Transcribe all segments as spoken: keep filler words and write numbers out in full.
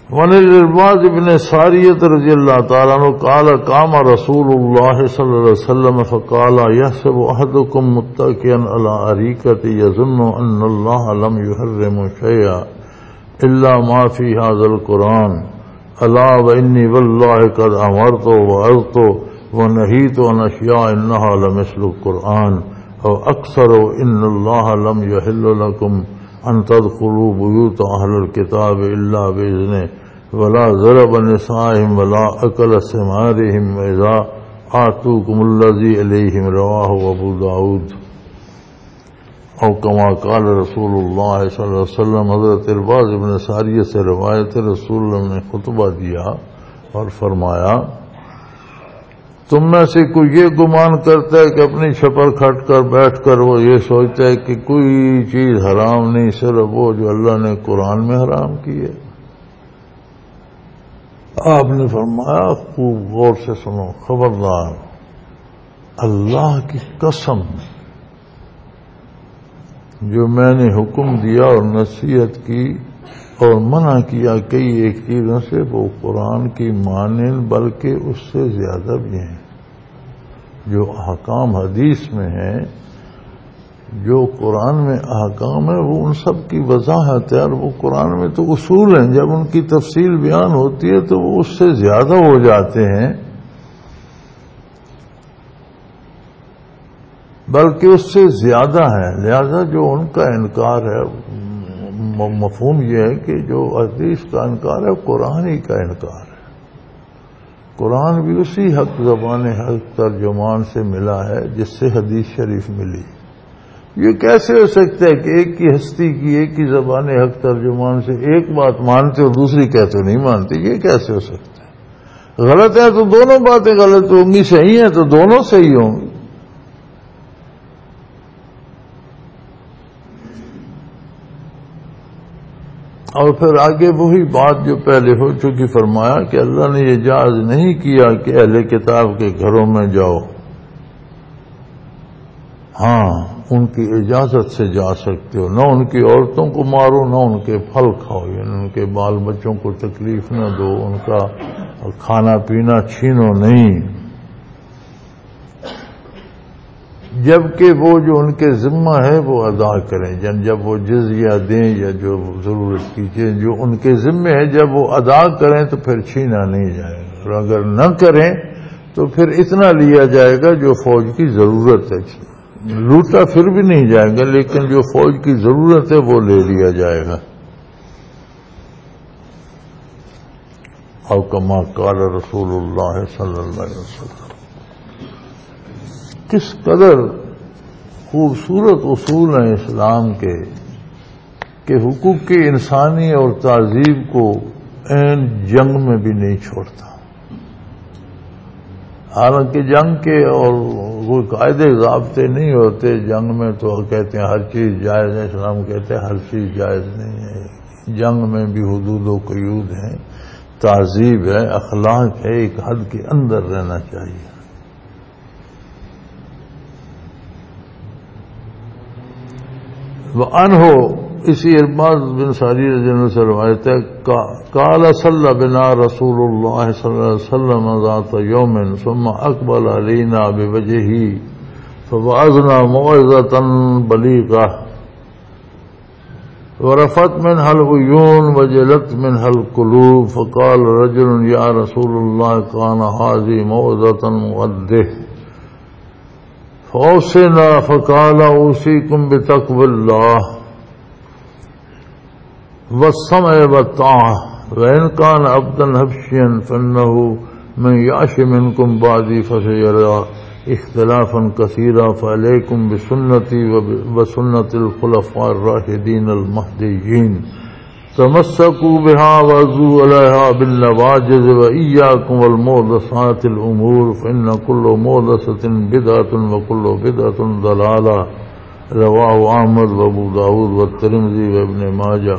وعن العرباض بن ساریۃ رضی اللہ تعالیٰ عنہ قال قام رسول اللہ صلی اللہ علیہ وسلم فقال يحسب احدكم متكئا على اريكة يظن ان الله لم يحرم شيئا الا ما في هذا القرآن الا واني والله قد امرت وعظت ونهيت عن اشياء انها لمثل القرآن او اكثر ان الله لم يحل لكم ان تدخلوا بيوت اهل الكتاب الا باذنه ولا ضرب نسائهم ولا اكل ثمارهم اذا آتوكم الذي اليهم رواه ابو داود او كما قال رسول اللہ صلی اللہ علیہ وسلم۔ حضرت عرباض بن ساریہ سے روایت رسول اللہ نے خطبہ دیا اور فرمایا تم میں سے کوئی یہ گمان کرتا ہے کہ اپنی چھپر کھٹ کر بیٹھ کر وہ یہ سوچتا ہے کہ کوئی چیز حرام نہیں صرف وہ جو اللہ نے قرآن میں حرام کی ہے۔ آپ نے فرمایا خوب غور سے سنو، خبردار اللہ کی قسم جو میں نے حکم دیا اور نصیحت کی اور منع کیا کئی ایک چیزوں سے وہ قرآن کی مانند بلکہ اس سے زیادہ بھی ہیں۔ جو احکام حدیث میں ہیں، جو قرآن میں احکام ہے وہ ان سب کی وضاحت ہے، اور وہ قرآن میں تو اصول ہیں، جب ان کی تفصیل بیان ہوتی ہے تو وہ اس سے زیادہ ہو جاتے ہیں، بلکہ اس سے زیادہ ہے۔ لہذا جو ان کا انکار ہے، مفہوم یہ ہے کہ جو حدیث کا انکار ہے قرآن ہی کا انکار ہے۔ قرآن بھی اسی حق زبان حق ترجمان سے ملا ہے جس سے حدیث شریف ملی۔ یہ کیسے ہو سکتا ہے کہ ایک کی ہستی کی ایک ہی زبان حق ترجمان سے ایک بات مانتے اور دوسری کہتے نہیں مانتے؟ یہ کیسے ہو سکتا ہے؟ غلط ہے تو دونوں باتیں غلط ہوں گی، صحیح ہیں تو دونوں صحیح ہوں گی۔ اور پھر آگے وہی بات جو پہلے ہو چکی، فرمایا کہ اللہ نے یہ جائز نہیں کیا کہ اہل کتاب کے گھروں میں جاؤ، ہاں ان کی اجازت سے جا سکتے ہو، نہ ان کی عورتوں کو مارو نہ ان کے پھل کھاؤ، یعنی ان کے بال بچوں کو تکلیف نہ دو، ان کا کھانا پینا چھینو نہیں، جبکہ وہ جو ان کے ذمہ ہے وہ ادا کریں، یعنی جب وہ جزیہ دیں یا جو ضرورت کی چیز جو ان کے ذمہ ہے جب وہ ادا کریں تو پھر چھینا نہیں جائے گا، اور اگر نہ کریں تو پھر اتنا لیا جائے گا جو فوج کی ضرورت ہے، لوٹا پھر بھی نہیں جائے گا لیکن جو فوج کی ضرورت ہے وہ لے لیا جائے گا۔ او کما قال رسول اللہ صلی اللہ علیہ وسلم۔ کس قدر خوبصورت اصول ہیں اسلام کے کہ حقوق انسانی اور تہذیب کو عین جنگ میں بھی نہیں چھوڑتا۔ حالانکہ جنگ کے اور کوئی قاعدے ضابطے نہیں ہوتے، جنگ میں تو کہتے ہیں ہر چیز جائز ہے، اسلام کہتے ہیں ہر چیز جائز نہیں ہے، جنگ میں بھی حدود و قیود ہیں، تہذیب ہے، اخلاق ہے، ایک حد کے اندر رہنا چاہیے۔ وعنہ اسی عرباض بن ساریہ رضی اللہ عنہ سے روایت ہے قال صلی بنا رسول اللہ صلی اللہ علیہ وسلم ذات یوم ثم اقبل علینا بوجہہ فوعظنا موعظۃ بلیغہ ورفت منها العیون وجلت منها القلوب فقال رجل یا رسول اللہ كان هذه موعظۃ مودہ فأوصنا فقال أوصيكم بتقوى الله والسمع والطاعة وإن كان عبدا حبشيا فإنه من يعش منكم بعدي فسيرى اختلافا كثيرا فعليكم بسنتي وسنة الخلفاء الراشدين المهديين تمسكوا بها وعضوا عليها بالنواجذ وإياكم والمحدثات الأمور فإن كل محدثة بدعة وكل بدعة ضلالة رواه احمد وابو داود والترمذی وابن ماجہ۔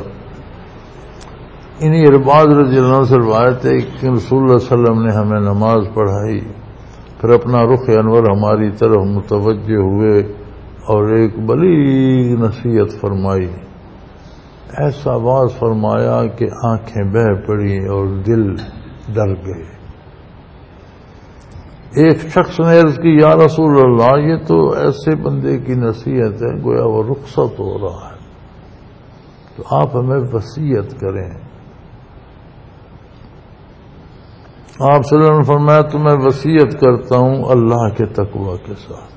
انہی عرباض رضی اللہ عنہ سے روایت ہے کہ رسول اللہ صلی اللہ علیہ وسلم نے ہمیں نماز پڑھائی، پھر اپنا رخ انور ہماری طرف متوجہ ہوئے اور ایک بلیغ نصیحت فرمائی۔ ایسا واز فرمایا کہ آنکھیں بہہ پڑی اور دل ڈر گئے. ایک شخص نے عرض کی یا رسول اللہ یہ تو ایسے بندے کی نصیحت ہے گویا وہ رخصت ہو رہا ہے، تو آپ ہمیں وصیت کریں. آپ صلی اللہ علیہ وسلم نے فرمایا تو میں وصیت کرتا ہوں اللہ کے تقوی کے ساتھ.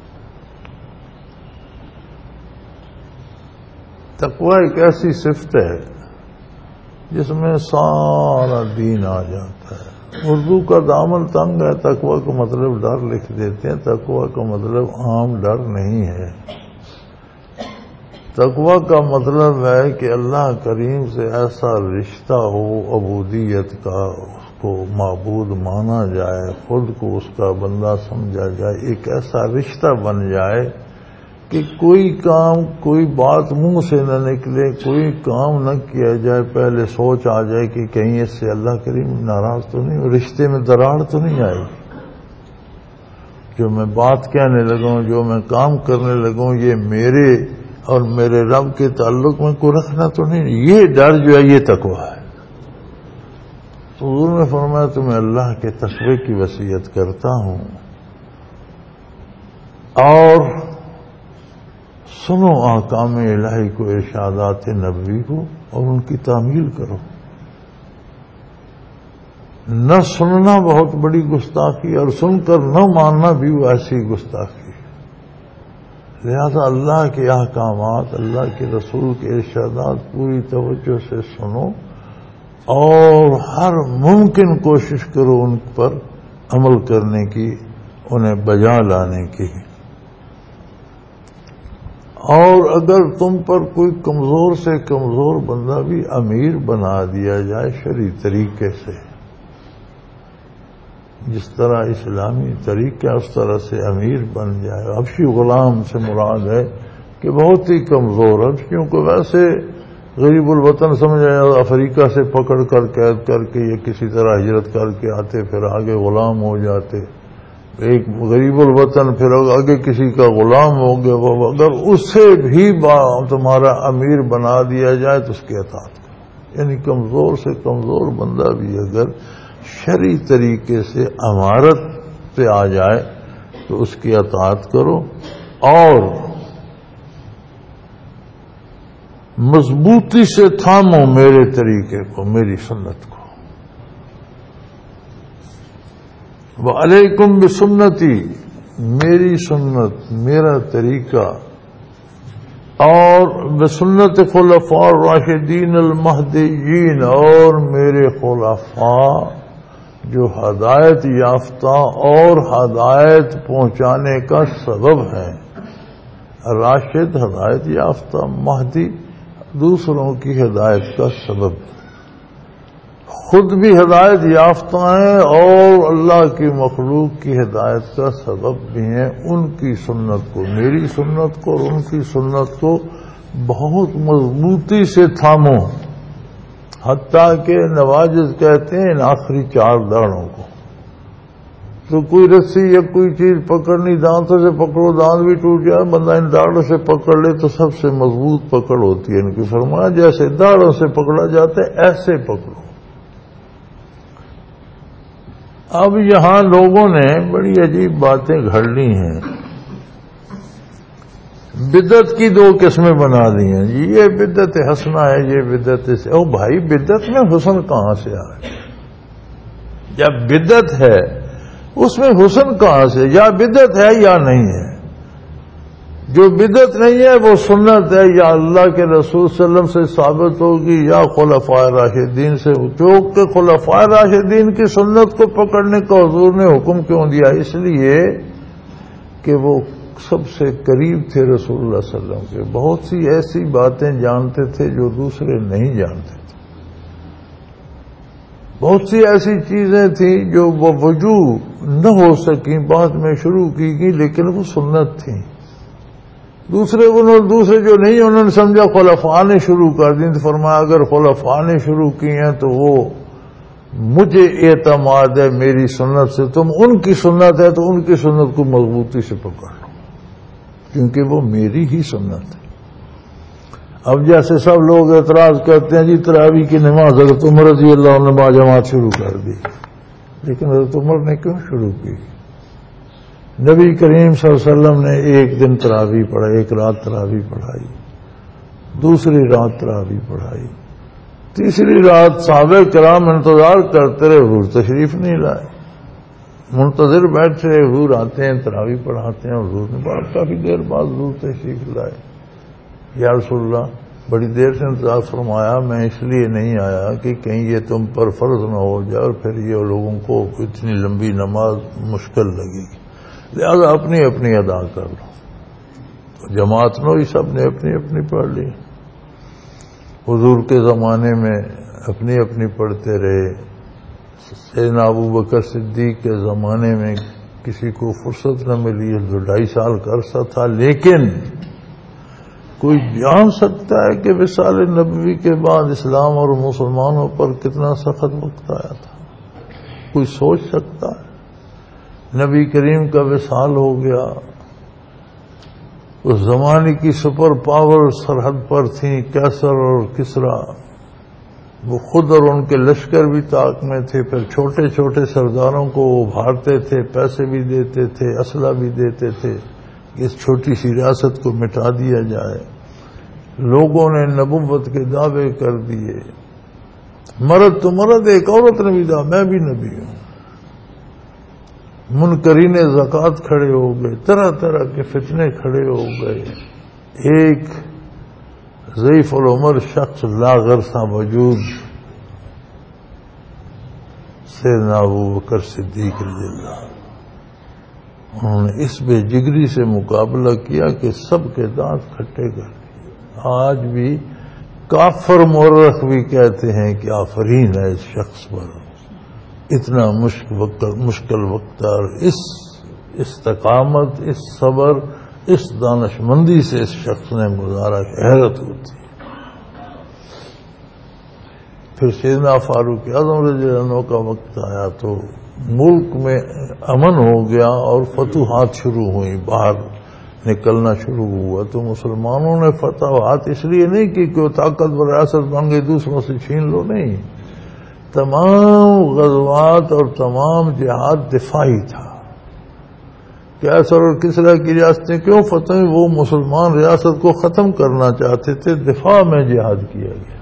تقوی ایک ایسی صفت ہے جس میں سارا دین آ جاتا ہے. اردو کا دامن تنگ ہے، تقوی کا مطلب ڈر لکھ دیتے ہیں. تقوی کا مطلب عام ڈر نہیں ہے. تقوی کا مطلب ہے کہ اللہ کریم سے ایسا رشتہ ہو عبودیت کا، اس کو معبود مانا جائے، خود کو اس کا بندہ سمجھا جائے، ایک ایسا رشتہ بن جائے کہ کوئی کام کوئی بات منہ سے نہ نکلے، کوئی کام نہ کیا جائے پہلے سوچ آ جائے کہ کہیں اس سے اللہ کریم ناراض تو نہیں، رشتے میں دراڑ تو نہیں آئے گی. جو میں بات کہنے لگوں، جو میں کام کرنے لگوں، یہ میرے اور میرے رب کے تعلق میں کوئی رکھنا تو نہیں. یہ ڈر جو ہے یہ تقوی ہے. تو حضور نے فرمایا تو میں اللہ کے تقوی کی وصیت کرتا ہوں اور سنو احکام الہی کو، ارشادات نبوی کو، اور ان کی تعمیل کرو. نہ سننا بہت بڑی گستاخی، اور سن کر نہ ماننا بھی وہ ایسی گستاخی. لہذا اللہ کے احکامات، اللہ کے رسول کے ارشادات پوری توجہ سے سنو اور ہر ممکن کوشش کرو ان پر عمل کرنے کی، انہیں بجا لانے کی. اور اگر تم پر کوئی کمزور سے کمزور بندہ بھی امیر بنا دیا جائے شرعی طریقے سے، جس طرح اسلامی طریقہ اس طرح سے امیر بن جائے. حبشی غلام سے مراد ہے کہ بہت ہی کمزور، حبشیوں کو ویسے غریب الوطن سمجھا، افریقہ سے پکڑ کر قید کر کے یہ کسی طرح ہجرت کر کے آتے، پھر آگے غلام ہو جاتے. ایک غریب الوطن پھر آگے کسی کا غلام ہو گیا. اگر اسے بھی تمہارا امیر بنا دیا جائے تو اس کی اطاعت کرو. یعنی کمزور سے کمزور بندہ بھی اگر شرعی طریقے سے امارت پہ آ جائے تو اس کی اطاعت کرو اور مضبوطی سے تھامو میرے طریقے کو، میری سنت کو. وعلیکم بسنتی، میری سنت، میرا طریقہ، اور بسنت خلفاء الراشدین المہدیین، اور میرے خلفاء جو ہدایت یافتہ اور ہدایت پہنچانے کا سبب ہے. راشد ہدایت یافتہ، مہدی دوسروں کی ہدایت کا سبب. خود بھی ہدایت یافتہ ہیں اور اللہ کی مخلوق کی ہدایت کا سبب بھی ہیں. ان کی سنت کو، میری سنت کو اور ان کی سنت کو بہت مضبوطی سے تھامو. حتیٰ کہ نواجز کہتے ہیں ان آخری چار داڑوں کو. تو کوئی رسی یا کوئی چیز پکڑنی، دانتوں سے پکڑو دانت بھی ٹوٹ جائے، بندہ ان داڑوں سے پکڑ لے تو سب سے مضبوط پکڑ ہوتی ہے. ان کی فرمایا جیسے داڑوں سے پکڑا جاتا ہے ایسے پکڑو. اب یہاں لوگوں نے بڑی عجیب باتیں گھڑ لی ہیں. بدعت کی دو قسمیں بنا دی ہیں. یہ بدعت حسنہ ہے، یہ بدعت سے. او بھائی بدعت میں حسن کہاں سے آئے؟ جب بدعت ہے اس میں حسن کہاں سے؟ یا بدعت ہے یا نہیں ہے. جو بدعت نہیں ہے وہ سنت ہے، یا اللہ کے رسول صلی اللہ علیہ وسلم سے ثابت ہوگی یا خلفاء راشدین سے. جو کہ خلفاء راشدین کی سنت کو پکڑنے کا حضور نے حکم کیوں دیا؟ اس لیے کہ وہ سب سے قریب تھے رسول اللہ صلی اللہ علیہ وسلم کے. بہت سی ایسی باتیں جانتے تھے جو دوسرے نہیں جانتے تھے. بہت سی ایسی چیزیں تھیں جو وجود نہ ہو سکیں، بعد میں شروع کی گئی، لیکن وہ سنت تھیں. دوسرے انہوں دوسرے جو نہیں انہوں نے سمجھا خلفاء نے شروع کر دی. تو فرمایا اگر خلفاء نے شروع کی ہیں تو وہ مجھے اعتماد ہے میری سنت سے. تم ان کی سنت ہے تو ان کی سنت کو مضبوطی سے پکڑ لو، کیونکہ وہ میری ہی سنت ہے. اب جیسے سب لوگ اعتراض کرتے ہیں جی تراویح کی نماز حضرت عمر رضی اللہ عنہ نے باجماعت شروع کر دی، لیکن حضرت عمر نے کیوں شروع کی؟ نبی کریم صلی اللہ علیہ وسلم نے ایک دن تراویح پڑھائی، ایک رات تراویح پڑھائی، دوسری رات تراویح پڑھائی، تیسری رات صحابہ کرام انتظار کرتے رہے، حضور تشریف نہیں لائے، منتظر بیٹھے، حضور آتے ہیں تراویح پڑھاتے ہیں، حضور نے بعد کافی دیر بعد حضور تشریف لائے۔ یا رسول اللہ بڑی دیر سے انتظار فرمایا، میں اس لیے نہیں آیا کہ کہیں یہ تم پر فرض نہ ہو جائے اور پھر یہ لوگوں کو اتنی لمبی نماز مشکل لگے گی، لہذا اپنی اپنی ادا کر لو۔ تو جماعت نوئی سب نے اپنی اپنی پڑھ لی۔ حضور کے زمانے میں اپنی اپنی پڑھتے رہے، سیدنا ابو بکر صدیق کے زمانے میں کسی کو فرصت نہ ملی، جو ڈھائی سال کا عرصہ تھا، لیکن کوئی جان سکتا ہے کہ وصال نبوی کے بعد اسلام اور مسلمانوں پر کتنا سخت وقت آیا تھا؟ کوئی سوچ سکتا ہے؟ نبی کریم کا وصال ہو گیا، اس زمانے کی سپر پاور سرحد پر تھیں کیسر اور کسرا، وہ خود اور ان کے لشکر بھی طاق میں تھے، پھر چھوٹے چھوٹے سرداروں کو ابھارتے تھے، پیسے بھی دیتے تھے، اسلحہ بھی دیتے تھے کہ اس چھوٹی سی ریاست کو مٹا دیا جائے۔ لوگوں نے نبوت کے دعوے کر دیے، مرد تو مرد، ایک عورت نے بھی کہا میں بھی نبی ہوں، منکرین زکوٰۃ کھڑے ہو گئے، طرح طرح کے فتنے کھڑے ہو گئے۔ ایک ضعیف العمر شخص لاغر سا وجود سیدنا ابو بکر صدیق رضی اللہ عنہ، انہوں نے اس بے جگری سے مقابلہ کیا کہ سب کے دانت کھٹے کر دیے۔ آج بھی کافر مورخ بھی کہتے ہیں کہ آفرین ہے اس شخص پر، اتنا مشکل وقت مشکل وقت اور اس استقامت، اس صبر، اس دانش مندی سے اس شخص نے گزارا، حیرت ہوتی ہے۔ پھر سیدنا فاروق اعظم رضی اللہ عنہ کا وقت آیا تو ملک میں امن ہو گیا اور فتوحات شروع ہوئی، باہر نکلنا شروع ہوا۔ تو مسلمانوں نے فتوحات اس لیے نہیں کی کہ وہ طاقتور ریاست بن گئی دوسروں سے چھین لو، نہیں، تمام غزوات اور تمام جہاد دفاعی تھا۔ کیسر اور کسرا کی ریاستیں کیوں فتح ہوئی؟ وہ مسلمان ریاست کو ختم کرنا چاہتے تھے، دفاع میں جہاد کیا گیا۔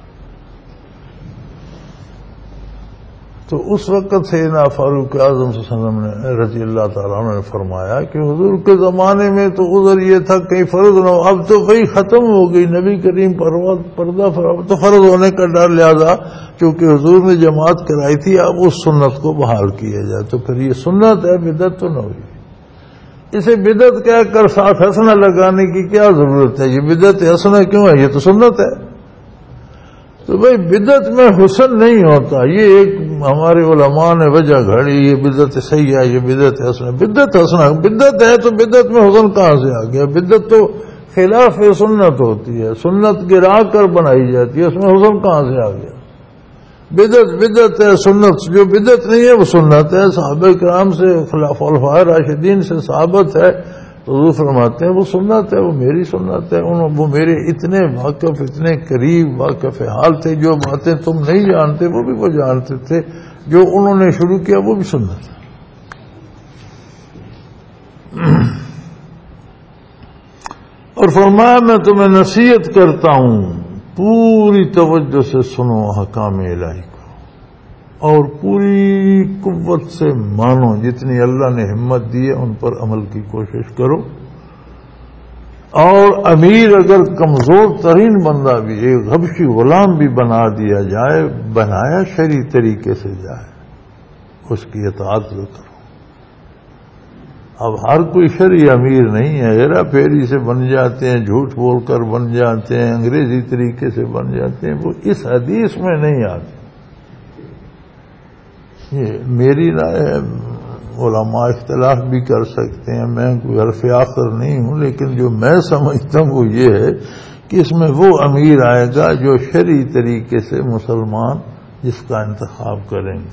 تو اس وقت سیدنا فاروق اعظم صلی اللہ علیہ وسلم نے رضی اللہ تعالیٰ عنہ نے فرمایا کہ حضور کے زمانے میں تو عذر یہ تھا کہیں فرض نہ ہو، اب تو وہی ختم ہو گئی، نبی کریم پر پردہ اب تو فرض ہونے کا ڈر، لہذا چونکہ حضور نے جماعت کرائی تھی اب اس سنت کو بحال کیا جائے۔ تو پھر یہ سنت ہے، بدعت تو نہ ہوئی۔ اسے بدعت کہہ کر ساتھ حسنہ لگانے کی کیا ضرورت ہے؟ یہ بدعت حسنہ کیوں ہے؟ یہ تو سنت ہے۔ تو بھائی بدعت میں حسن نہیں ہوتا، یہ ایک ہمارے علماء نے وجہ گھڑی، یہ بدعت صحیح ہے، یہ بدعت حسن، بدعت حسن بدعت ہے تو بدعت میں حسن کہاں سے آ گیا؟ بدعت تو خلاف سنت ہوتی ہے، سنت گرا کر بنائی جاتی ہے، اس میں حسن کہاں سے آ گیا؟ بدعت بدعت ہے، سنت جو بدعت نہیں ہے وہ سنت ہے، صحابہ کرام سے خلفائے راشدین سے ثابت ہے، حضور فرماتے ہیں وہ سنت ہے، وہ میری سنت ہے، وہ میرے اتنے واقف، اتنے قریب واقف حال تھے، جو باتیں تم نہیں جانتے وہ بھی وہ جانتے تھے، جو انہوں نے شروع کیا وہ بھی سنت ہے۔ اور فرمایا میں تمہیں نصیحت کرتا ہوں پوری توجہ سے سنو احکام الہی کو اور پوری قوت سے مانو، جتنی اللہ نے ہمت دی ہے ان پر عمل کی کوشش کرو۔ اور امیر اگر کمزور ترین بندہ بھی، ایک حبشی غلام بھی بنا دیا جائے، بنایا شرعی طریقے سے جائے، اس کی اطاعت کرو۔ اب ہر کوئی شرعی امیر نہیں ہے، ہیرا پھیری سے بن جاتے ہیں، جھوٹ بول کر بن جاتے ہیں، انگریزی طریقے سے بن جاتے ہیں، وہ اس حدیث میں نہیں آتے۔ یہ میری رائے ہے، علماء اختلاف بھی کر سکتے ہیں، میں کوئی حرف آخر نہیں ہوں، لیکن جو میں سمجھتا ہوں وہ یہ ہے کہ اس میں وہ امیر آئے گا جو شرعی طریقے سے مسلمان جس کا انتخاب کریں گے۔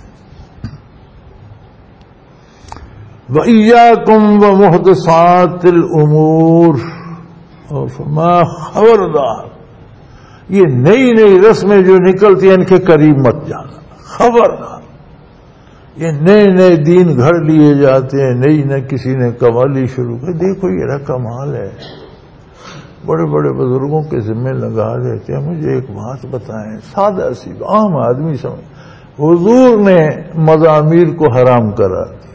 وَإِيَّاكُمْ وَمُحْدَثَاتِ الْأُمُورِ، اور فرمایا خبردار یہ نئی نئی رسمیں جو نکلتی ہیں ان کے قریب مت جانا، خبردار۔ یہ نئے نئے دین گھڑ لیے جاتے ہیں، نئی نہ کسی نے قوالی شروع کر، دیکھو یہ رہا کمال ہے، بڑے بڑے بزرگوں کے ذمے لگا دیتے ہیں۔ مجھے ایک بات بتائیں، سادہ سی عام آدمی سمجھ، حضور نے مزامیر کو حرام کرا دیا،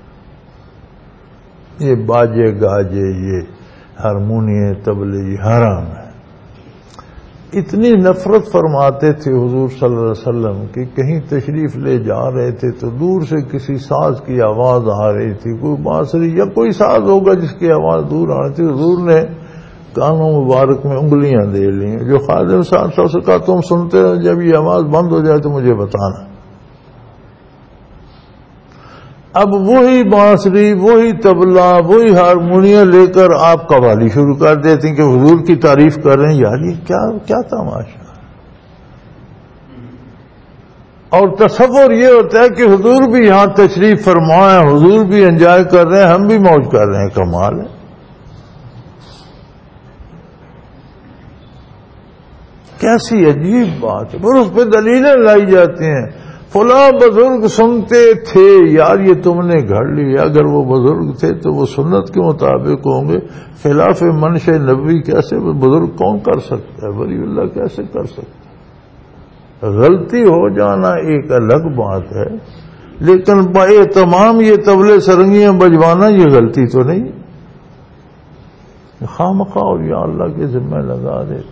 یہ باجے گاجے، یہ ہارمونیم طبلے، یہ حرام ہے۔ اتنی نفرت فرماتے تھے حضور صلی اللہ علیہ وسلم کہ کہیں تشریف لے جا رہے تھے تو دور سے کسی ساز کی آواز آ رہی تھی، کوئی بانسری یا کوئی ساز ہوگا جس کی آواز دور آ رہی تھی، حضور نے کانوں مبارک میں انگلیاں دے لی، جو خادم صاحب صاحب سے کہا تم سنتے رہو، جب یہ آواز بند ہو جائے تو مجھے بتانا۔ اب وہی بانسری، وہی طبلہ، وہی ہارمونیم لے کر آپ قوالی شروع کر دیتے ہیں کہ حضور کی تعریف کر رہے ہیں۔ یار یہ کیا کیا تماشا، اور تصور یہ ہوتا ہے کہ حضور بھی یہاں تشریف فرمائے، حضور بھی انجوائے کر رہے ہیں، ہم بھی موج کر رہے ہیں، کمال ہے۔ کیسی عجیب بات ہے، پھر اس پہ دلیلیں لائی جاتی ہیں، فلاں بزرگ سنتے تھے۔ یار یہ تم نے گھڑ لیا، اگر وہ بزرگ تھے تو وہ سنت کے مطابق ہوں گے، خلاف منش نبوی کیسے بزرگ کون کر سکتا ہے، ولی اللہ کیسے کر سکتا ہے؟ غلطی ہو جانا ایک الگ بات ہے، لیکن بے تمام یہ طبلے سرنگیاں بجوانا یہ غلطی تو نہیں، خواہ اور یا اللہ کے ذمہ لگا دیتے۔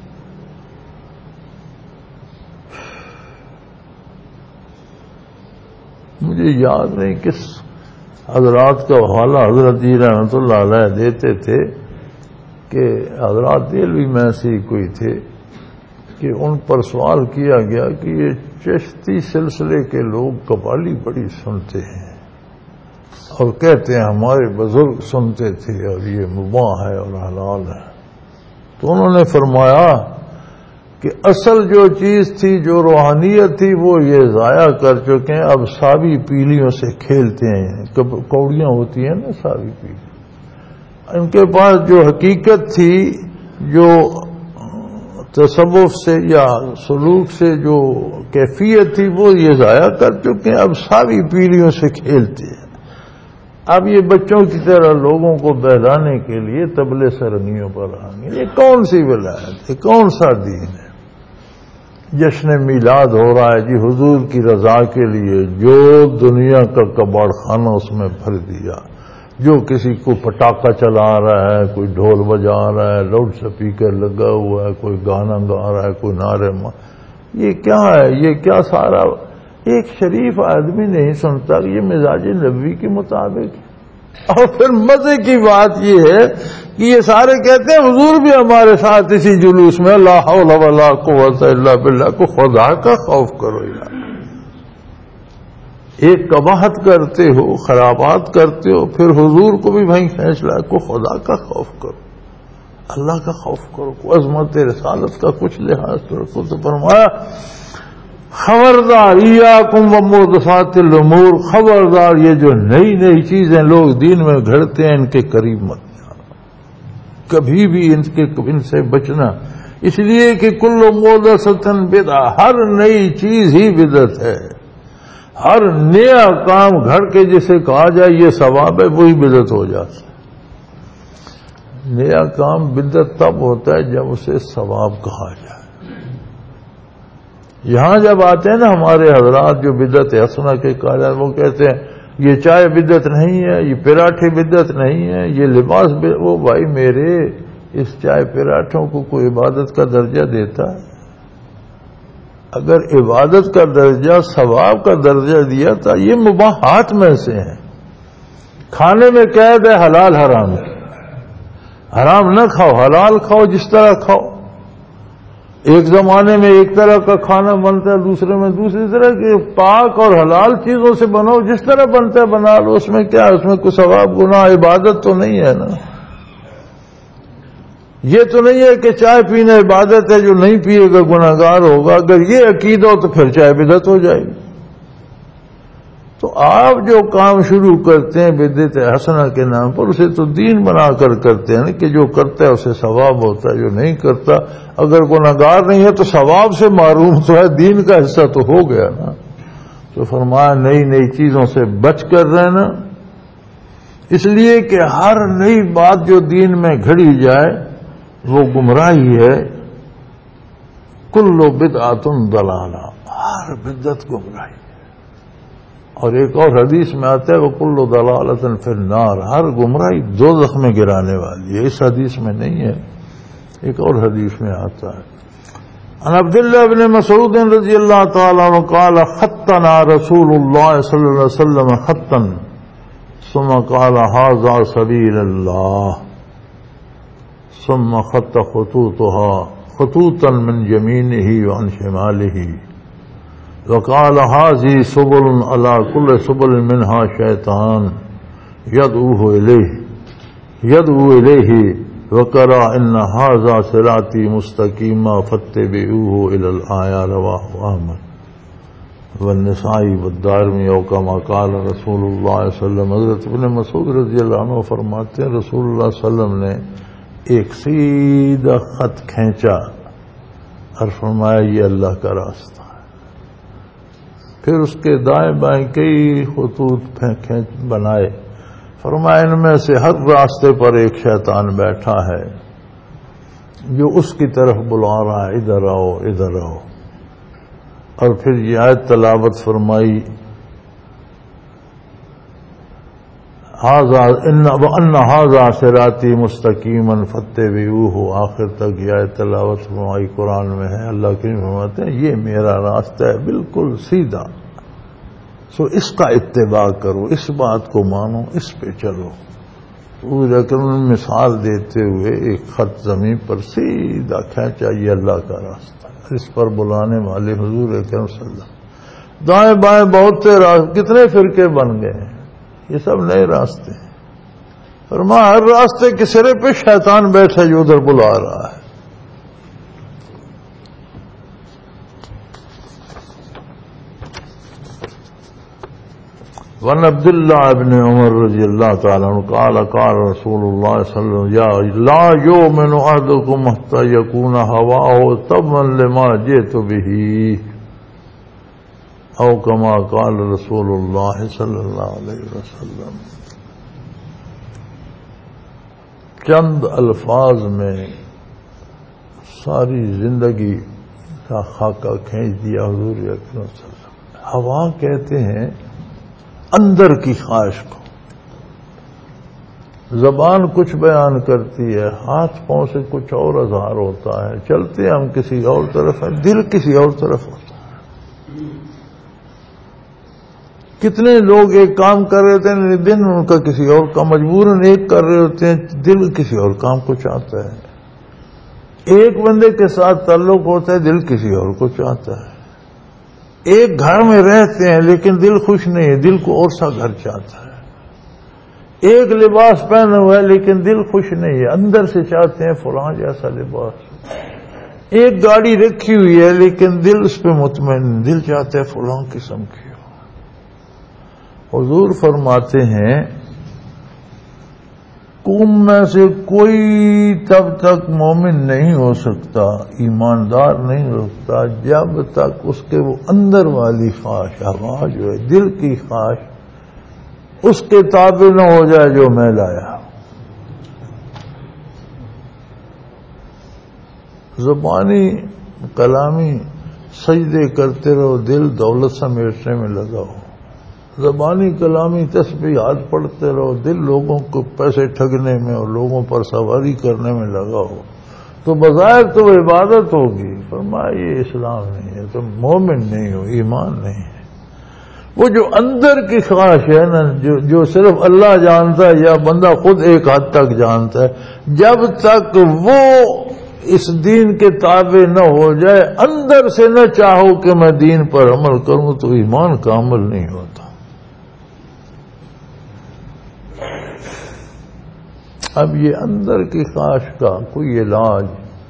مجھے یاد نہیں کس حضرات کا حوالہ حضرت جی رحمۃ اللہ علیہ دیتے تھے کہ حضرات دہلوی میں سے ہی کوئی تھے کہ ان پر سوال کیا گیا کہ یہ چشتی سلسلے کے لوگ قوالی بڑی سنتے ہیں اور کہتے ہیں ہمارے بزرگ سنتے تھے اور یہ مباح ہے اور حلال ہے، تو انہوں نے فرمایا کہ اصل جو چیز تھی، جو روحانیت تھی، وہ یہ ضائع کر چکے ہیں، اب ساوی پیلیوں سے کھیلتے ہیں، کوڑیاں ہوتی ہیں نا ساوی پیلی، ان کے پاس جو حقیقت تھی، جو تصوف سے یا سلوک سے جو کیفیت تھی، وہ یہ ضائع کر چکے ہیں، اب ساوی پیلیوں سے کھیلتے ہیں۔ اب یہ بچوں کی طرح لوگوں کو بہلانے کے لیے طبلے سرنگیوں پر آئیں گے، یہ کون سی ولایت ہے، کون سا دین ہے؟ جشن میلاد ہو رہا ہے جی حضور کی رضا کے لیے، جو دنیا کا کباڑ خانہ اس میں بھر دیا، جو کسی کو پٹاخہ چلا رہا ہے، کوئی ڈھول بجا رہا ہے، لاؤڈ سپیکر لگا ہوا ہے، کوئی گانا گا رہا ہے، کوئی نعرے مار، یہ کیا ہے؟ یہ کیا سارا ایک شریف آدمی نہیں سنتا کہ یہ مزاج نبوی کے مطابق ہے۔ اور پھر مزے کی بات یہ ہے کہ یہ سارے کہتے ہیں حضور بھی ہمارے ساتھ اسی جلوس میں، لا حول ولا قوت الا باللہ، کو خدا کا خوف کرو یار، ایک قباحت کرتے ہو، خرابات کرتے ہو، پھر حضور کو بھی بھائی کھینچ لا، کو خدا کا خوف کرو، اللہ کا خوف کرو، کو عظمت رسالت کا کچھ لحاظ تو رکھو۔ تو فرمایا خبردار ایاکم و محدثات الامور، خبردار یہ جو نئی نئی چیزیں لوگ دین میں گھڑتے ہیں ان کے قریب مت جانا، کبھی بھی ان کے ان سے بچنا، اس لیے کہ کل محدثۃ بدعہ، ہر نئی چیز ہی بدعت ہے، ہر نیا کام گھڑ کے جسے کہا جائے یہ ثواب ہے وہی بدعت ہو جاتا ہے۔ نیا کام بدعت تب ہوتا ہے جب اسے ثواب کہا جائے۔ یہاں جب آتے ہیں نا ہمارے حضرات جو بدعت حسنہ کے قائل، وہ کہتے ہیں یہ چائے بدعت نہیں ہے، یہ پراٹھے بدعت نہیں ہے، یہ لباس بدعت، وہ بھائی میرے اس چائے پراٹھوں کو کوئی عبادت کا درجہ دیتا ہے؟ اگر عبادت کا درجہ ثواب کا درجہ دیا تھا، یہ مباحات میں سے ہیں۔ کھانے میں قید ہے حلال حرام کی، حرام نہ کھاؤ، حلال کھاؤ، جس طرح کھاؤ۔ ایک زمانے میں ایک طرح کا کھانا بنتا ہے، دوسرے میں دوسری طرح کے، پاک اور حلال چیزوں سے بناؤ، جس طرح بنتا ہے بنا لو، اس میں کیا ہے؟ اس میں کوئی ثواب گناہ عبادت تو نہیں ہے نا۔ یہ تو نہیں ہے کہ چائے پینا عبادت ہے، جو نہیں پیے گا گناہگار ہوگا، اگر یہ عقیدہ ہو تو پھر چائے بدعت ہو جائے گی۔ تو آپ جو کام شروع کرتے ہیں بدعت حسنہ کے نام پر، اسے تو دین بنا کر کرتے ہیں کہ جو کرتا ہے اسے ثواب ہوتا ہے، جو نہیں کرتا اگر گنہگار نہیں ہے تو ثواب سے معروم تو ہے، دین کا حصہ تو ہو گیا نا. تو فرمایا نئی نئی چیزوں سے بچ کر رہنا، اس لیے کہ ہر نئی بات جو دین میں گھڑی جائے وہ گمراہی ہے. کل بدعۃ ضلالہ، ہر بدعت گمراہی ہے. اور ایک اور حدیث میں آتا ہے وہ کل ضلالۃ فی النار، ہر گمراہی دوزخ میں گرانے والی ہے. اس حدیث میں نہیں ہے، ایک اور حدیث میں آتا ہے. عن عبداللہ بن مسعود رضی اللہ تعالی عنہ قال خطنا رسول اللہ صلی اللہ علیہ وسلم خطا ثم قال هذا سبیل اللہ ثم خط خطوطها خطوطا من يمينه وعن شماله وقال هذه سبل على كل سبل منها شيطان يدعوه إليه يدعو إليه وقرأ إن هذا صراطي مستقيما فاتبعوه إلى الآية رواه أحمد والنسائی والدارمی او کما قال رسول اللہ صلی اللہ علیہ وسلم. حضرت ابن مسعود رضی اللہ عنہ فرماتے ہیں رسول اللہ صلی اللہ علیہ وسلم نے ایک سیدھا خط کھینچا اور فرمایا یہ اللہ کا راستہ ہے. پھر اس کے دائیں بائیں کئی خطوط کھینچ بنائے، فرمایا ان میں سے ہر راستے پر ایک شیطان بیٹھا ہے جو اس کی طرف بلا رہا ہے ادھر آؤ ادھر آؤ. اور پھر یہ آیت تلاوت فرمائی ان ھذا صراطی مستقیما فاتبعوہ، آخر تک یہ آیت تلاوت فرمائی قرآن میں ہے. اللہ کے فرماتے ہیں یہ میرا راستہ ہے بالکل سیدھا، سو اس کا اتباع کرو، اس بات کو مانو، اس پہ چلو. حضور اکرم مثال دیتے ہوئے ایک خط زمین پر سیدھا کھینچا، یہ اللہ کا راستہ ہے، اس پر بلانے والے حضور اکرم صلی اللہ علیہ وسلم. دائیں بائیں بہت سے راستے، کتنے فرقے بن گئے ہیں، یہ سب نئے راستے ہیں. فرمایا ہر راستے کے سرے پہ شیطان بیٹھا جو ادھر بلا رہا ہے. وعن عبداللہ ابن عمر رضی اللہ تعالی عنہ قال قال رسول اللہ صلی اللہ علیہ وسلم لا یؤمن احدکم حتی یکون ہواہ تبعا لما جئت بہ او کما قال رسول اللہ صلی اللہ علیہ وسلم. چند الفاظ میں ساری زندگی کا خاکہ کھینچ دیا حضور اکرم صلی اللہ علیہ وسلم. ہوا کہتے ہیں اندر کی خواہش کو. زبان کچھ بیان کرتی ہے، ہاتھ پاؤں سے کچھ اور اظہار ہوتا ہے، چلتے ہم کسی اور طرف ہیں، دل کسی اور طرف ہوتا ہے. کتنے لوگ ایک کام کر رہے ہوتے ہیں، دل ان کا کسی اور کا، مجبوراً ایک کر رہے ہوتے ہیں، دل کسی اور کام کو چاہتا ہے. ایک بندے کے ساتھ تعلق ہوتا ہے، دل کسی اور کو چاہتا ہے. ایک گھر میں رہتے ہیں لیکن دل خوش نہیں ہے، دل کو اور سا گھر چاہتا ہے. ایک لباس پہنا ہوا ہے لیکن دل خوش نہیں ہے، اندر سے چاہتے ہیں فلاں جیسا لباس. ایک گاڑی رکھی ہوئی ہے لیکن دل اس پہ مطمئن، دل چاہتے ہیں فلاں قسم کی ہو. حضور فرماتے ہیں قوم میں سے کوئی تب تک مومن نہیں ہو سکتا، ایماندار نہیں ہو سکتا، جب تک اس کے وہ اندر والی خواہش، ہوا جو ہے دل کی خواہش، اس کے تابع نہ ہو جائے جو میں لایا. زبانی کلامی سجدے کرتے رہو، دل دولت سمیٹنے میں لگا ہو. زبانی کلامی تسبیحات پڑھتے رہو، دل لوگوں کو پیسے ٹھگنے میں اور لوگوں پر سواری کرنے میں لگا ہو، تو بظاہر تو وہ عبادت ہوگی. فرمایا یہ اسلام نہیں ہے، تم مومن نہیں ہو، ایمان نہیں ہے. وہ جو اندر کی خواہش ہے نا، جو جو صرف اللہ جانتا ہے یا بندہ خود ایک حد تک جانتا ہے، جب تک وہ اس دین کے تابع نہ ہو جائے، اندر سے نہ چاہو کہ میں دین پر عمل کروں، تو ایمان کا عمل نہیں ہوتا. اب یہ اندر کی خواہش کا کوئی علاج،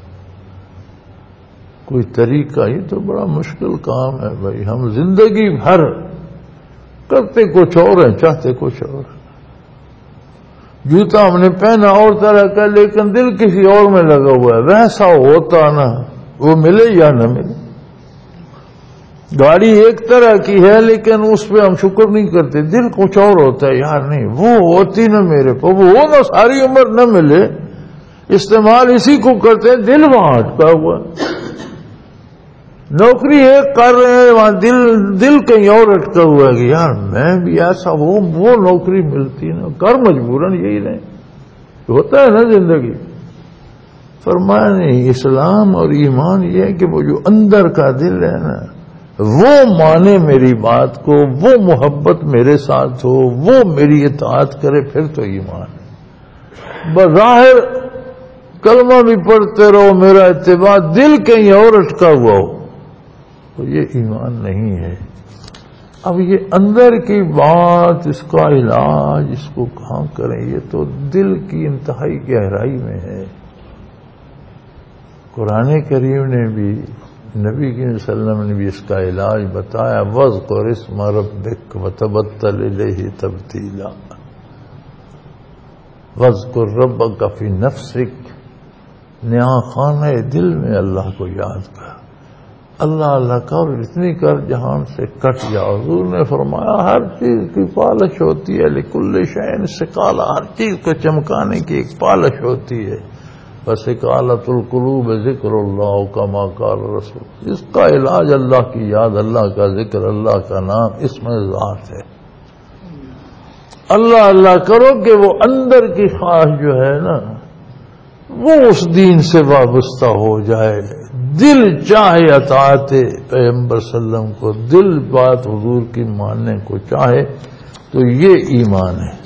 کوئی طریقہ، یہ تو بڑا مشکل کام ہے بھائی. ہم زندگی بھر کرتے کچھ اور ہیں، چاہتے کچھ اور. جوتا ہم نے پہنا اور طرح کا لیکن دل کسی اور میں لگا ہوا ہے، ویسا ہوتا نا وہ ملے یا نہ ملے۔ گاڑی ایک طرح کی ہے لیکن اس پہ ہم شکر نہیں کرتے، دل کچھ اور ہوتا ہے، یار نہیں وہ ہوتی نا میرے پہ، وہ نہ ساری عمر نہ ملے، استعمال اسی کو کرتے ہیں، دل وہاں اٹکا ہوا ہے۔ نوکری ایک کر رہے ہیں وہاں دل دل کہیں اور اٹکا ہوا ہے کہ یار میں بھی ایسا وہ وہ نوکری ملتی نا، کر مجبوراً یہی رہے، ہوتا ہے نا زندگی۔ فرمایا نہیں، اسلام اور ایمان یہ ہے کہ وہ جو اندر کا دل ہے نا وہ مانے میری بات کو، وہ محبت میرے ساتھ ہو، وہ میری اطاعت کرے، پھر تو ایمان ہے۔ بظاہر کلمہ بھی پڑھتے رہو، میرا اتباع، دل کہیں اور اٹکا ہوا ہو تو یہ ایمان نہیں ہے۔ اب یہ اندر کی بات، اس کا علاج اس کو کہاں کریں، یہ تو دل کی انتہائی گہرائی میں ہے۔ قرآن کریم نے بھی، نبی صلی اللہ علیہ وسلم نے بھی اس کا علاج بتایا، وَاذْكُرِ اسْمَ رَبِّكَ وَتَبَتَّلْ إِلَيْهِ تَبْتِيلًا، وَاذْكُرْ رَبَّكَ فِي نَفْسِكَ، نیا خانہ دل میں اللہ کو یاد کر، اللہ اللہ کر، اتنی کر جہان سے کٹ جاؤ۔ حضور نے فرمایا ہر چیز کی پالش ہوتی ہے، لِكُلِّ شَيْءٍ سِقَالَةٌ، ہر چیز کو چمکانے کی ایک پالش ہوتی ہے، وَسِقَالَةُ الْقُلُوبِ ذِكْرُ اللَّهِ كَمَا قَالَ رسول، اس کا علاج اللہ کی یاد، اللہ کا ذکر، اللہ کا نام، اس میں ذات ہے۔ اللہ اللہ کرو کہ وہ اندر کی خواہش جو ہے نا وہ اس دین سے وابستہ ہو جائے، دل چاہے اطاعت پیغمبر صلی اللہ علیہ وسلم کو، دل بات حضور کی ماننے کو چاہے، تو یہ ایمان ہے۔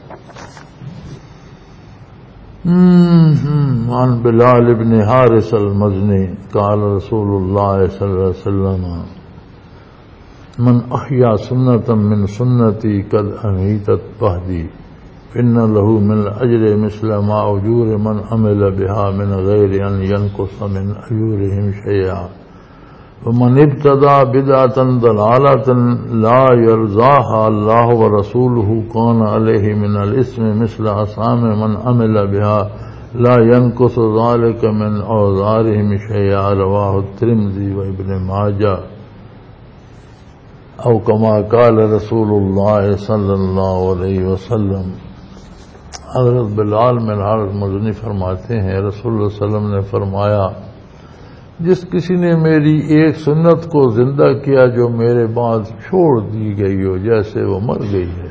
عن بلال بن حارث المزنی قال رسول اللہ صلی اللہ علیہ وسلم من احیا سنتا من سنتی قد امیتت بہدی ان له من الاجر مثل ما اجور من عمل بها من غیر ان ينقص من اجورهم شيئا ومن ابتدع بدعة ضلالة لا يرضاها الله ورسوله كان عليه من الاسم مثل آثام من عمل بها لا ينقص ذلك من اوزارهم شيئا رواه الترمذي وابن ماجه او كما قال رسول اللہ صلی اللہ علیہ وسلم۔ حضرت بلال بن حارث مزنی فرماتے ہیں رسول اللہ صلی اللہ علیہ وسلم نے فرمایا جس کسی نے میری ایک سنت کو زندہ کیا جو میرے بعد چھوڑ دی گئی ہو جیسے وہ مر گئی ہے،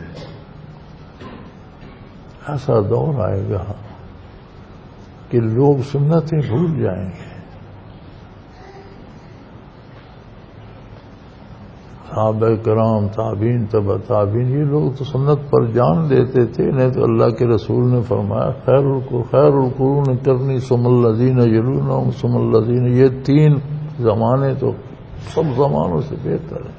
ایسا دور آئے گا کہ لوگ سنتیں بھول جائیں گے۔ صحابہ کرام، تابعین، تبع تابعین، یہ لوگ تو سنت پر جان دیتے تھے، نہیں تو اللہ کے رسول نے فرمایا خیر خیر القرون کرنی ثم الذین یلونہم ثم الذین، یہ تین زمانے تو سب زمانوں سے بہتر ہیں۔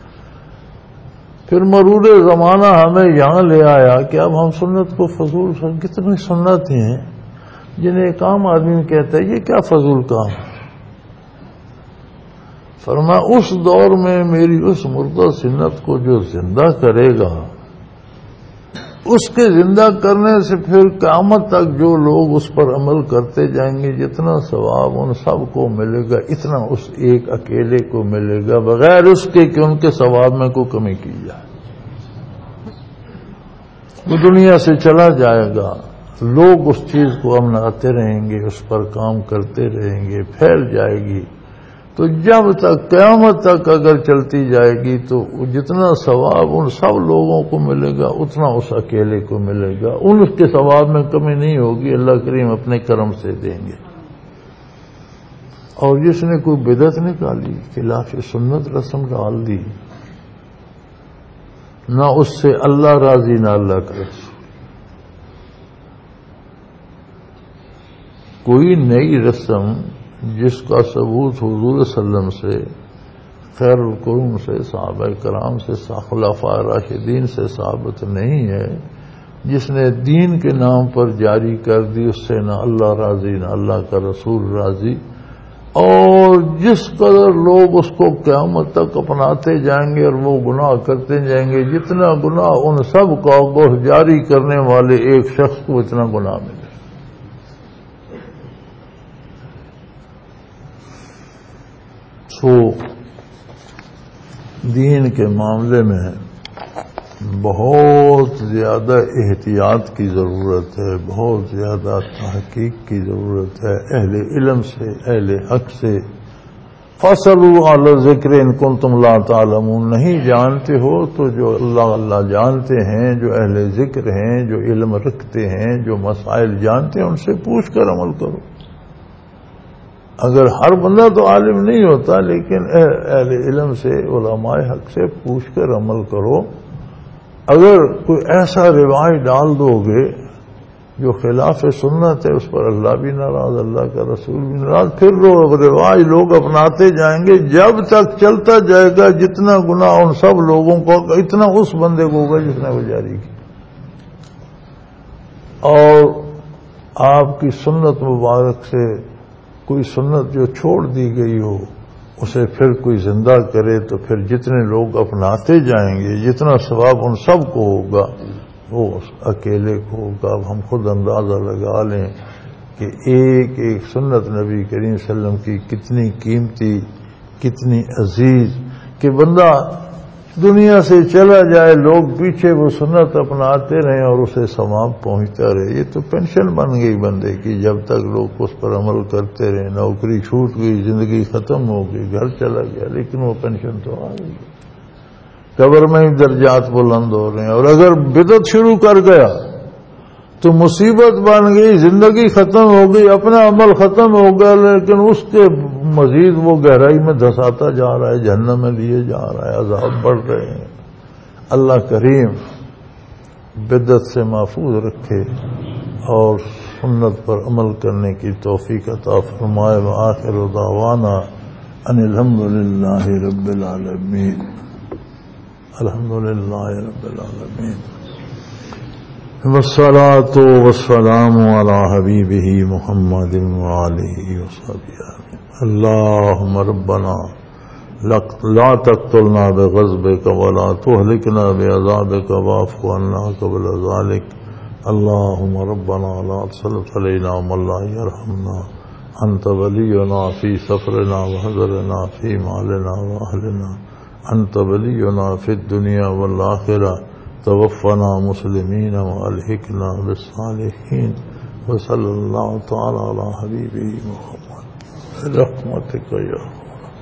پھر مرور زمانہ ہمیں یہاں لے آیا کہ اب ہم سنت کو فضول، کتنی سنتیں ہیں جنہیں ایک عام آدمی کہتا ہے یہ کیا فضول کام ہے۔ فرمایا اس دور میں میری اس مردہ سنت کو جو زندہ کرے گا، اس کے زندہ کرنے سے پھر قیامت تک جو لوگ اس پر عمل کرتے جائیں گے، جتنا ثواب ان سب کو ملے گا اتنا اس ایک اکیلے کو ملے گا، بغیر اس کے کہ ان کے ثواب میں کوئی کمی کی جائے۔ وہ دنیا سے چلا جائے گا، لوگ اس چیز کو اپناتے رہیں گے، اس پر کام کرتے رہیں گے، پھیل جائے گی، تو جب تک قیامت تک اگر چلتی جائے گی تو جتنا ثواب ان سب لوگوں کو ملے گا اتنا اس اکیلے کو ملے گا، ان کے ثواب میں کمی نہیں ہوگی، اللہ کریم اپنے کرم سے دیں گے۔ اور جس نے کوئی بدعت نکالی، خلاف سنت رسم ڈال دی، نہ اس سے اللہ راضی نہ اللہ کا رسول۔ کوئی نئی رسم جس کا ثبوت حضور صلی اللہ علیہ وسلم سے، خیر القرون سے، صحابہ کرام سے، خلفاء راشدین سے ثابت نہیں ہے، جس نے دین کے نام پر جاری کر دی، اس سے نہ اللہ راضی نہ اللہ کا رسول راضی، اور جس قدر لوگ اس کو قیامت تک اپناتے جائیں گے اور وہ گناہ کرتے جائیں گے، جتنا گناہ ان سب کا گوہ جاری کرنے والے ایک شخص کو اتنا گناہ ملے۔ تو دین کے معاملے میں بہت زیادہ احتیاط کی ضرورت ہے، بہت زیادہ تحقیق کی ضرورت ہے، اہل علم سے، اہل حق سے۔ فَاسْأَلُوا أَهْلَ الذِّكْرِ إِن كُنتُمْ لَا تَعْلَمُونَ، نہیں جانتے ہو تو جو اللہ اللہ جانتے ہیں، جو اہل ذکر ہیں، جو علم رکھتے ہیں، جو مسائل جانتے ہیں، ان سے پوچھ کر عمل کرو۔ اگر ہر بندہ تو عالم نہیں ہوتا، لیکن اہل علم سے، علماء حق سے پوچھ کر عمل کرو۔ اگر کوئی ایسا رواج ڈال دو گے جو خلاف سنت ہے، اس پر اللہ بھی ناراض، اللہ کا رسول بھی ناراض، پھر لوگ رواج لوگ اپناتے جائیں گے، جب تک چلتا جائے گا جتنا گناہ ان سب لوگوں کو اتنا اس بندے کو ہوگا جس نے وہ جاری کی۔ اور آپ کی سنت مبارک سے کوئی سنت جو چھوڑ دی گئی ہو اسے پھر کوئی زندہ کرے تو پھر جتنے لوگ اپناتے جائیں گے جتنا ثواب ان سب کو ہوگا وہ اکیلے کو ہوگا۔ اب ہم خود اندازہ لگا لیں کہ ایک ایک سنت نبی کریم صلی اللہ علیہ وسلم کی کتنی قیمتی، کتنی عزیز، کہ بندہ دنیا سے چلا جائے لوگ پیچھے وہ سنت اپناتے رہیں اور اسے ثواب پہنچتا رہے۔ یہ تو پینشن بن گئی بندے کی، جب تک لوگ اس پر عمل کرتے رہے۔ نوکری چھوٹ گئی، زندگی ختم ہو گئی، گھر چلا گیا، لیکن وہ پینشن تو آ گئی، قبر میں ہی درجات بلند ہو رہے ہیں۔ اور اگر بدعت شروع کر گیا تو مصیبت بن گئی، زندگی ختم ہو گئی، اپنا عمل ختم ہو گیا، لیکن اس کے مزید وہ گہرائی میں دھساتا جا رہا ہے، جہنم میں لیے جا رہا ہے، عذاب بڑھ رہے ہیں۔ اللہ کریم بدعت سے محفوظ رکھے اور سنت پر عمل کرنے کی توفیق عطا فرمائے۔ وآخر دعوانا ان الحمد للہ رب العالمین، الحمد للہ رب العالمین، والصلاة والسلام على حبیبہ محمد وآلہ وصحبہ۔ اللہم ربنا لا تقتلنا بغضبک ولا تہلکنا بعذابک واعف عنا قبل ذلک۔ اللہم ربنا لا تسلط علینا من لا یرحمنا، انت ولینا فی سفرنا وحضرنا فی مالنا واہلنا، انت ولینا فی الدنیا والآخرہ، توفنا مسلمین والحقنا بالصالحین۔ وصلی اللہ تعالی علی حبیبہ محمد برحمتک یا